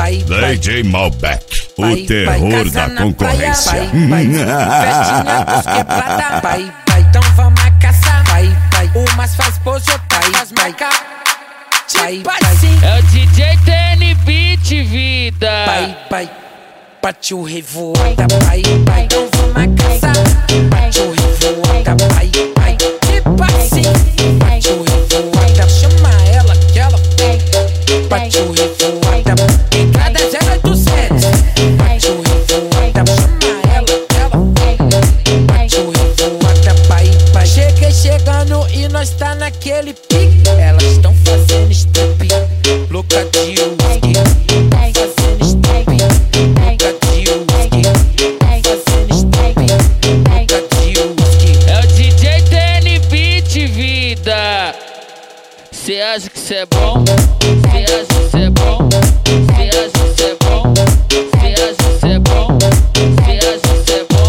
DJ Malbec, o terror da concorrência. Festinha dos quebrada, vai, então vamos a caçar. Umas faz pose, outras faz marca. É o DJ TN Beat, vida. Bate o revoada, então vamos a caçar. Bate o revoada, tipo assim. Bate o revoada, chama ela que ela bate o revoada, entrada 0800. Bate o revoada, chama ela que ela bate o revoada, Cheguei chegando e nós tá naquele pique. Elas estão fazendo step, louca de whisky. Fazendo step, louca de whisky. Fazendo step, louca de whisky. É o DJ TN Beat, vida. Cê acha que cê é bom? Cê acha que cê é bom? Cê acha que cê é bom? Cê acha que cê é bom? Cê acha que cê é bom?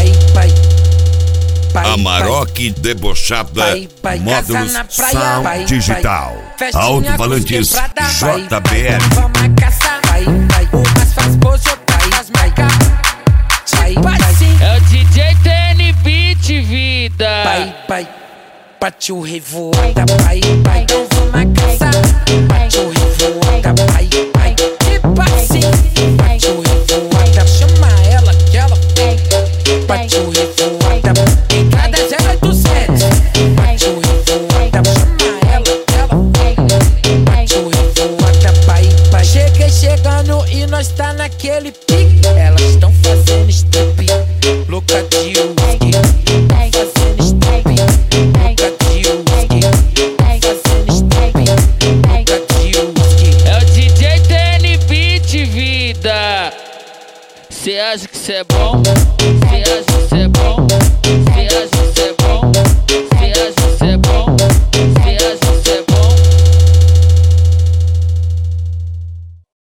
Amarok debochada, módulos Sound Digital, alto-falantes JBL. Vamos a caçar, umas faz pose, outras faz marca. É o DJ TN Beat, vida. Bate o revoada, então vamos a caçar. Bate o revoada, tipo assim. Bate o revoada, chama ela que ela bate o revoada, entrada 0800. Bate o revoada, chama ela que ela bate o revoada, Cheguei chegando e nós tá naquele pique. Elas estão fazendo step, louca de whisky. Fazendo step, louca de whisky. Fazendo step, louca de whisky. É o DJ TN Beat, vida. Cê acha que cê é bom? Cê acha que cê é bom?